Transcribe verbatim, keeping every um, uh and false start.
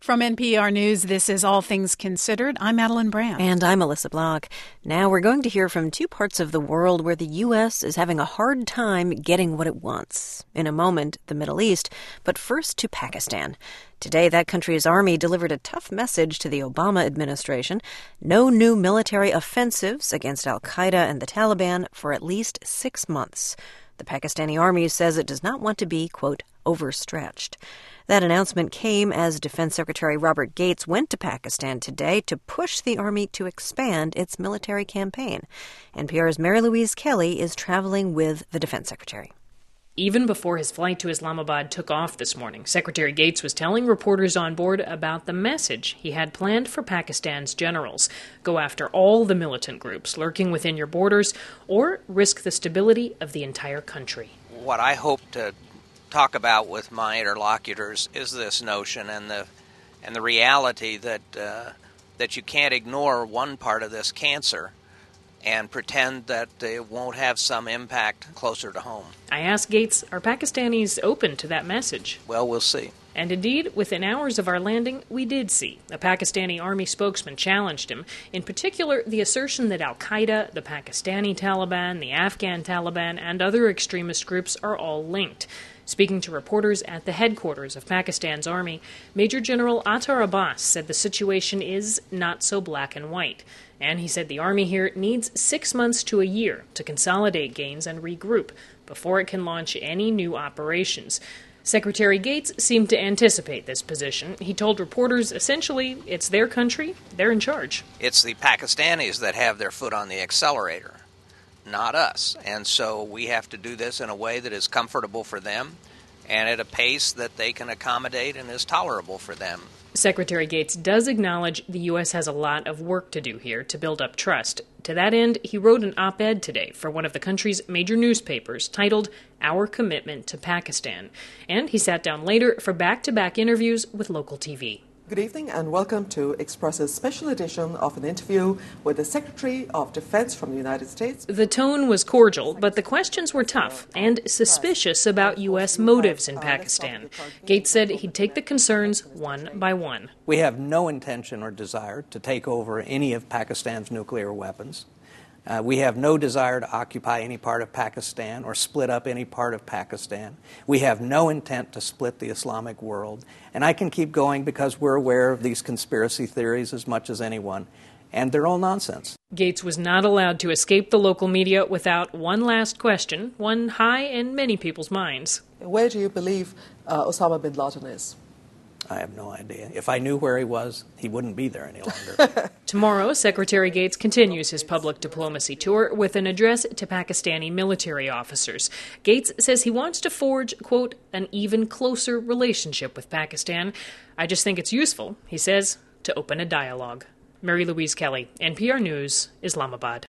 From N P R News, this is All Things Considered. I'm Madeline Brand. And I'm Melissa Block. Now we're going to hear from two parts of the world where the U S is having a hard time getting what it wants. In a moment, the Middle East, but first to Pakistan. Today, that country's army delivered a tough message to the Obama administration. No new military offensives against al-Qaeda and the Taliban for at least six months. The Pakistani army says it does not want to be, quote, overstretched. That announcement came as Defense Secretary Robert Gates went to Pakistan today to push the army to expand its military campaign. N P R's Mary Louise Kelly is traveling with the Defense Secretary. Even before his flight to Islamabad took off this morning, Secretary Gates was telling reporters on board about the message he had planned for Pakistan's generals. Go after all the militant groups lurking within your borders or risk the stability of the entire country. What I hope to talk about with my interlocutors is this notion and the and the reality that uh, that you can't ignore one part of this cancer and pretend that it won't have some impact closer to home. I asked Gates, are Pakistanis open to that message? Well, we'll see. And indeed, within hours of our landing, we did see. A Pakistani army spokesman challenged him, in particular the assertion that al-Qaeda, the Pakistani Taliban, the Afghan Taliban, and other extremist groups are all linked. Speaking to reporters at the headquarters of Pakistan's army, Major General Attar Abbas said the situation is not so black and white. And he said the army here needs six months to a year to consolidate gains and regroup before it can launch any new operations. Secretary Gates seemed to anticipate this position. He told reporters, essentially, it's their country, they're in charge. It's the Pakistanis that have their foot on the accelerator, not us. And so we have to do this in a way that is comfortable for them and at a pace that they can accommodate and is tolerable for them. Secretary Gates does acknowledge the U S has a lot of work to do here to build up trust. To that end, he wrote an op-ed today for one of the country's major newspapers titled Our Commitment to Pakistan. And he sat down later for back-to-back interviews with local T V. Good evening and welcome to Express's special edition of an interview with the Secretary of Defense from the United States. The tone was cordial, but the questions were tough and suspicious about U S motives in Pakistan. Gates said he'd take the concerns one by one. We have no intention or desire to take over any of Pakistan's nuclear weapons. Uh, we have no desire to occupy any part of Pakistan or split up any part of Pakistan. We have no intent to split the Islamic world. And I can keep going because we're aware of these conspiracy theories as much as anyone. And they're all nonsense. Gates was not allowed to escape the local media without one last question, one high in many people's minds. Where do you believe uh, Osama bin Laden is? I have no idea. If I knew where he was, he wouldn't be there any longer. Tomorrow, Secretary Gates continues his public diplomacy tour with an address to Pakistani military officers. Gates says he wants to forge, quote, an even closer relationship with Pakistan. I just think it's useful, he says, to open a dialogue. Mary Louise Kelly, N P R News, Islamabad.